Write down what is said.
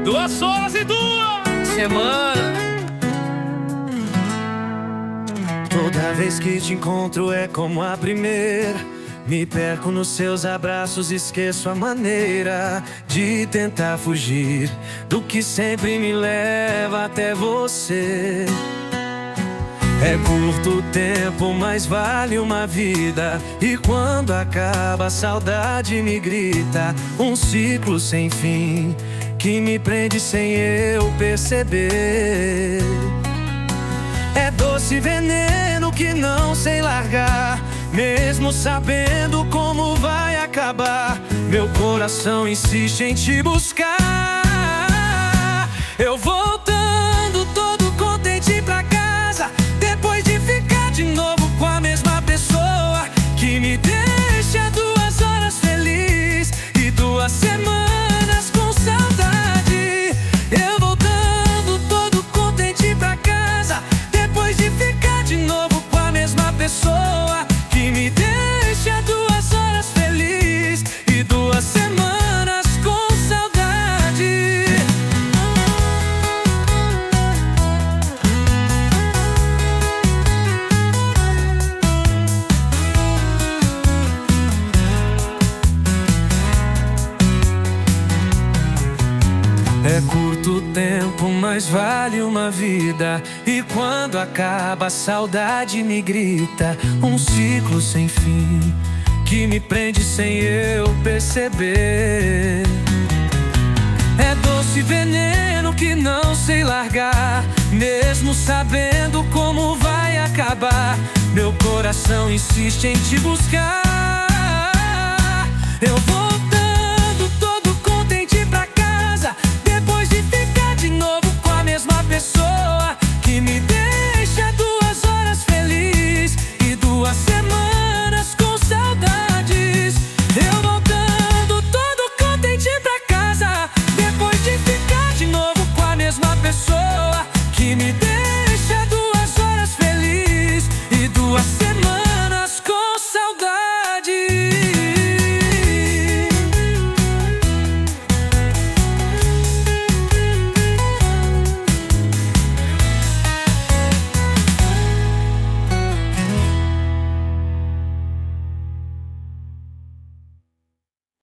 2 horas e 2 semanas. Toda vez que te encontro é como a primeira. Me perco nos seus abraços, esqueço a maneira de tentar fugir do que sempre me leva até você. É curto o tempo, mas vale uma vida. E quando acaba a saudade me grita. Um ciclo sem fim que me prende sem eu perceber. É doce veneno que não sei largar, mesmo sabendo como vai acabar. Meu coração insiste em te buscar. Eu voltando todo contente pra casa, depois de ficar de novo com a mesma pessoa que me deixa 2 horas feliz e 2 semanas com saudade. Eu voltando todo contente pra casa, depois de ficar de novo com a mesma pessoa que me deixa 2 horas feliz e 2 semanas com saudade. É curto o tempo, mas vale uma vida. E quando acaba a saudade me grita. Um ciclo sem fim que me prende sem eu perceber. É doce veneno que não sei largar, mesmo sabendo como vai acabar. Meu coração insiste em te buscar.